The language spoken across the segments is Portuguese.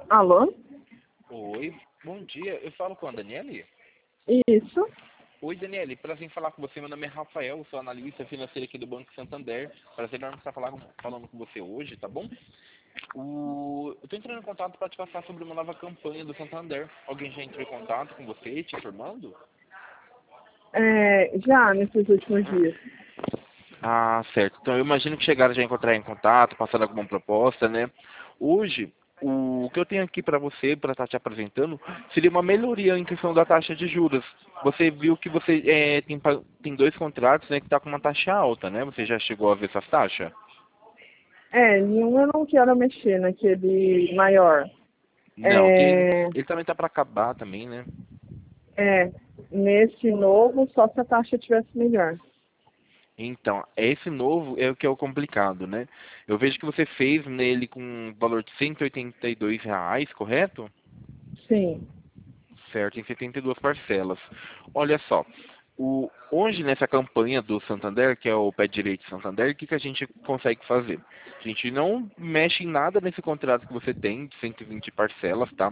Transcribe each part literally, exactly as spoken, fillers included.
Alô? Oi, bom dia. Eu falo com a Daniele? Isso. Oi, Daniele. Prazer em falar com você. Meu nome é Rafael, sou analista financeiro aqui do Banco Santander. Prazer enorme estar falando, falando com você hoje, tá bom? O... Eu estou entrando em contato para te passar sobre uma nova campanha do Santander. Alguém já entrou em contato com você, te informando? É, já nesses últimos dias. Ah, certo. Então eu imagino que chegaram já a encontrar em contato, passando alguma proposta, né? Hoje, o que eu tenho aqui para você, para estar te apresentando, seria uma melhoria em questão da taxa de juros. Você viu que você é, tem, pa- tem dois contratos, né, que está com uma taxa alta, né? Você já chegou a ver essas taxas? É, nenhum eu não quero mexer naquele maior. Não, ele, É, ele também está para acabar também, né? é, nesse novo, só se a taxa tivesse melhor. Então, esse novo é o que é o complicado, né? Eu vejo que você fez nele com um valor de cento e oitenta e dois reais, correto? Sim. Certo, em setenta e duas parcelas. Olha só, o, hoje nessa campanha do Santander, que é o Pé Direito Santander, o que, que a gente consegue fazer? A gente não mexe em nada nesse contrato que você tem, de cento e vinte parcelas, tá?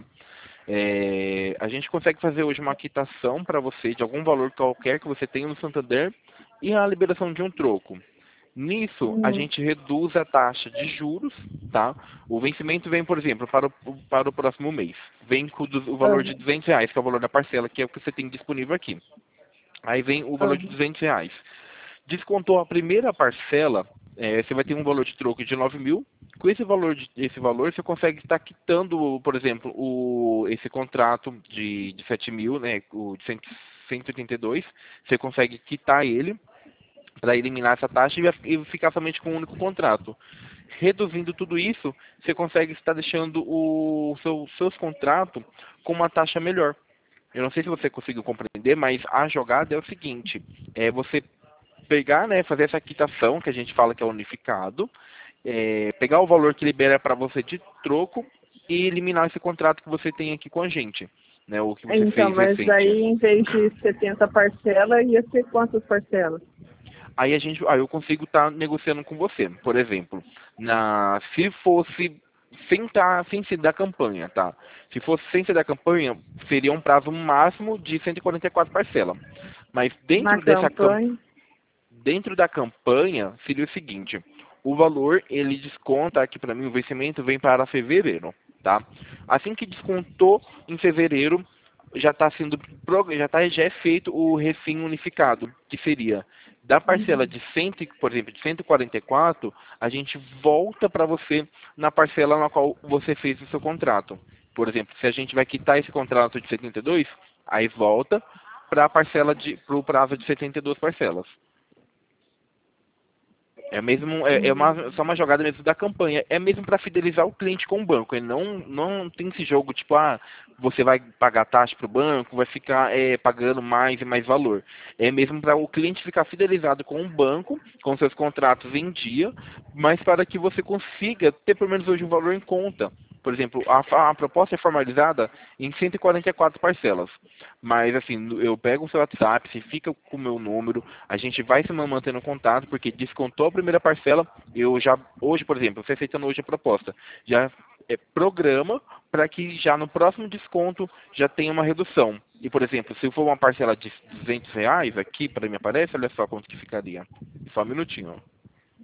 É, a gente consegue fazer hoje uma quitação para você de algum valor qualquer que você tenha no Santander e a liberação de um troco. Nisso, a Hum, gente reduz a taxa de juros, tá? O vencimento vem, por exemplo, para o, para o próximo mês. Vem com o du- o valor de aham, duzentos reais, que é o valor da parcela, que é o que você tem disponível aqui. Aí vem o valor de aham, duzentos reais. Descontou a primeira parcela, eh, você vai ter um valor de troco de nove mil. Com esse valor, de, esse valor, você consegue estar quitando, por exemplo, o, esse contrato de, de sete mil, né, o de cem, cento e oitenta e dois. Você consegue quitar ele para eliminar essa taxa e e ficar somente com um único contrato. Reduzindo tudo isso, você consegue estar deixando o seu, seus contratos com uma taxa melhor. Eu não sei se você conseguiu compreender, mas a jogada é o seguinte: é você pegar, né, fazer essa quitação que a gente fala que é unificado, é, pegar o valor que libera para você de troco e eliminar esse contrato que você tem aqui com a gente, né, o que você então, fez mas recente. aí em vez de setenta parcelas, ia ser quantas parcelas? Aí a gente, aí eu consigo estar negociando com você, por exemplo, na, se fosse sem tá, sem ser da campanha, tá? Se fosse sem ser da campanha, seria um prazo máximo de cento e quarenta e quatro parcelas. Mas Na dentro dessa cam- campanha? dentro da campanha seria o seguinte: o valor ele desconta aqui para mim o vencimento vem para fevereiro, tá? Assim que descontou em fevereiro, já está sendo pro- já tá já é feito o refim unificado, que seria da parcela Uhum. de cem, por exemplo, de cento e quarenta e quatro, a gente volta para você na parcela na qual você fez o seu contrato. Por exemplo, se a gente vai quitar esse contrato de setenta e dois, aí volta para a parcela de para o prazo de setenta e duas parcelas. É mesmo, é, é uma, Hum. só uma jogada mesmo da campanha. É mesmo para fidelizar o cliente com o banco. Ele não, não tem esse jogo tipo, ah, você vai pagar taxa para o banco, vai ficar é, pagando mais e mais valor. É mesmo para o cliente ficar fidelizado com o banco, com seus contratos em dia, mas para que você consiga ter pelo menos hoje um valor em conta. Por exemplo, a, a proposta é formalizada em cento e quarenta e quatro parcelas. Mas assim, eu pego o seu WhatsApp, você fica com o meu número, a gente vai se mantendo em contato, porque descontou a primeira parcela, eu já, hoje, por exemplo, você aceitando hoje a proposta, já é, programa para que já no próximo desconto já tenha uma redução. E, por exemplo, se for uma parcela de duzentos reais, aqui para mim aparece, olha só quanto que ficaria. Só um minutinho, ó.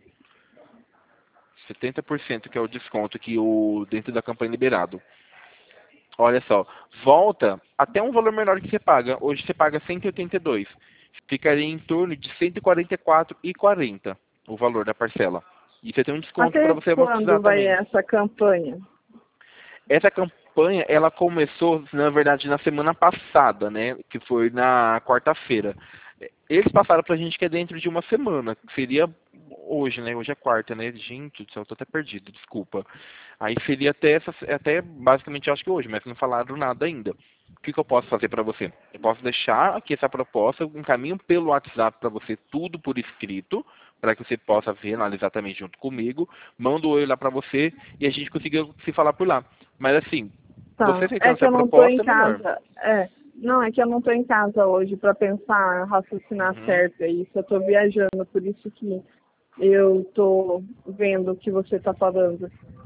setenta por cento que é o desconto que o dentro da campanha liberado. Olha só, volta até um valor menor que você paga. Hoje você paga cento e oitenta e dois. Ficaria em torno de cento e quarenta e quatro e quarenta o valor da parcela. E você tem um desconto para Até você quando amortizar vai também. essa campanha? Essa campanha, ela começou, na verdade, na semana passada, né? Que foi na quarta-feira. Eles passaram pra gente que é dentro de uma semana, que seria hoje, né? Hoje é quarta, né? Gente do céu, eu tô até perdido, desculpa. Aí seria até, essa, até basicamente, eu acho que hoje, mas não falaram nada ainda. O que, que eu posso fazer para você? Eu posso deixar aqui essa proposta, eu encaminho pelo WhatsApp para você tudo por escrito, para que você possa ver, analisar também junto comigo. Mando o oi lá para você e a gente consiga se falar por lá. Mas assim, você Tá. É aceitando que essa eu não tô em proposta é melhor. casa. É. Não, é que eu não tô em casa hoje para pensar, raciocinar Uhum. certo. É isso. Eu tô viajando, por isso que eu tô vendo o que você tá falando.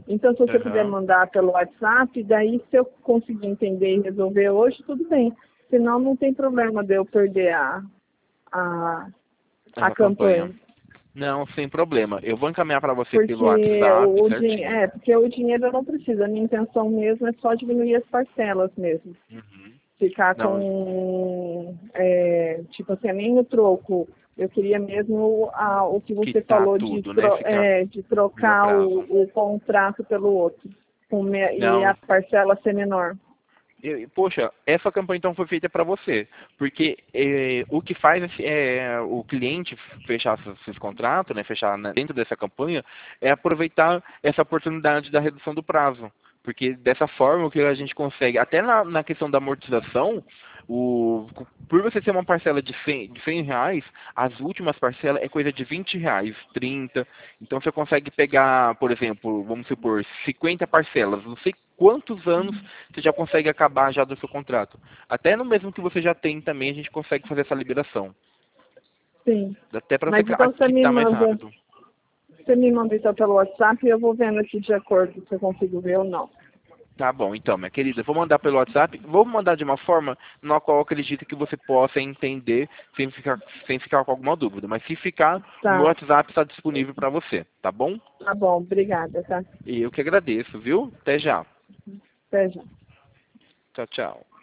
Então, se você Aham. puder mandar pelo WhatsApp, daí se eu conseguir entender e resolver hoje, tudo bem. Senão, não tem problema de eu perder a, a, a Essa campanha. campanha. Não, sem problema. Eu vou encaminhar para você pelo Porque WhatsApp, o, din certinho. é, porque o dinheiro eu não preciso. A minha intenção mesmo é só diminuir as parcelas mesmo. Uhum. Ficar Não, com, é, tipo assim, nem o troco. Eu queria mesmo a, o que você quitar falou de, tudo, né? tro Ficar é, de melhor trocar prazo. o, o contrato pelo outro. Com me e a Não, parcela ser menor. eu- poxa, essa campanha então foi feita para você, porque eh, o que faz esse- é, o cliente fechar esses, esses contratos, né, fechar na- dentro dessa campanha, é aproveitar essa oportunidade da redução do prazo, porque dessa forma o que a gente consegue, até na, na questão da amortização, o, por você ter uma parcela de cem, de cem reais, as últimas parcelas é coisa de vinte reais, trinta, então você consegue pegar, por exemplo, vamos supor, cinquenta parcelas, não sei quantos anos você já consegue acabar já do seu contrato. Até no mesmo que você já tem também, a gente consegue fazer essa liberação. Sim. Até para você Mas então você me quitar mais manda, rápido. você me manda então pelo WhatsApp e eu vou vendo aqui de acordo se eu consigo ver ou não. Tá bom, então, minha querida, vou mandar pelo WhatsApp, vou mandar de uma forma na qual eu acredito que você possa entender sem ficar, sem ficar com alguma dúvida. Mas se ficar, o meu Tá, WhatsApp está disponível para você, tá bom? tá bom, obrigada, tá? E eu que agradeço, viu? Até já. Até já. Tchau, tchau.